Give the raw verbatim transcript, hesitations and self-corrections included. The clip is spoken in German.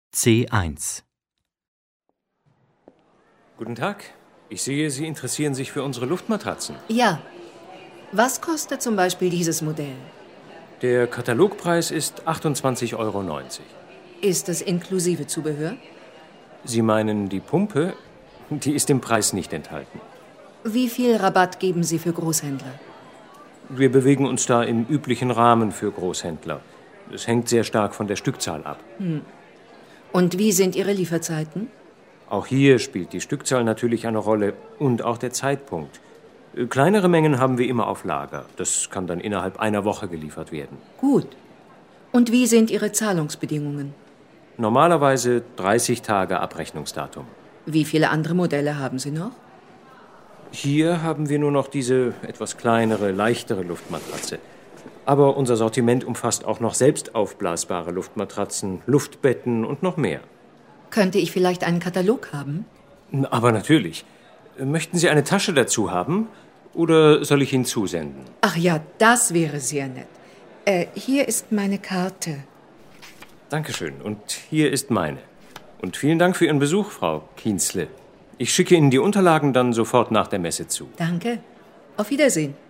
C eins. Guten Tag. Ich sehe, Sie interessieren sich für unsere Luftmatratzen. Ja. Was kostet zum Beispiel dieses Modell? Der Katalogpreis ist achtundzwanzig Euro neunzig. Ist es inklusive Zubehör? Sie meinen die Pumpe? Die ist im Preis nicht enthalten. Wie viel Rabatt geben Sie für Großhändler? Wir bewegen uns da im üblichen Rahmen für Großhändler. Es hängt sehr stark von der Stückzahl ab. Hm. Und wie sind Ihre Lieferzeiten? Auch hier spielt die Stückzahl natürlich eine Rolle und auch der Zeitpunkt. Kleinere Mengen haben wir immer auf Lager. Das kann dann innerhalb einer Woche geliefert werden. Gut. Und wie sind Ihre Zahlungsbedingungen? Normalerweise dreißig Tage Abrechnungsdatum. Wie viele andere Modelle haben Sie noch? Hier haben wir nur noch diese etwas kleinere, leichtere Luftmatratze. Aber unser Sortiment umfasst auch noch selbst aufblasbare Luftmatratzen, Luftbetten und noch mehr. Könnte ich vielleicht einen Katalog haben? Aber natürlich. Möchten Sie eine Tasche dazu haben oder soll ich Ihnen zusenden? Ach ja, das wäre sehr nett. Äh, hier ist meine Karte. Dankeschön. Und hier ist meine. Und vielen Dank für Ihren Besuch, Frau Kienzle. Ich schicke Ihnen die Unterlagen dann sofort nach der Messe zu. Danke. Auf Wiedersehen.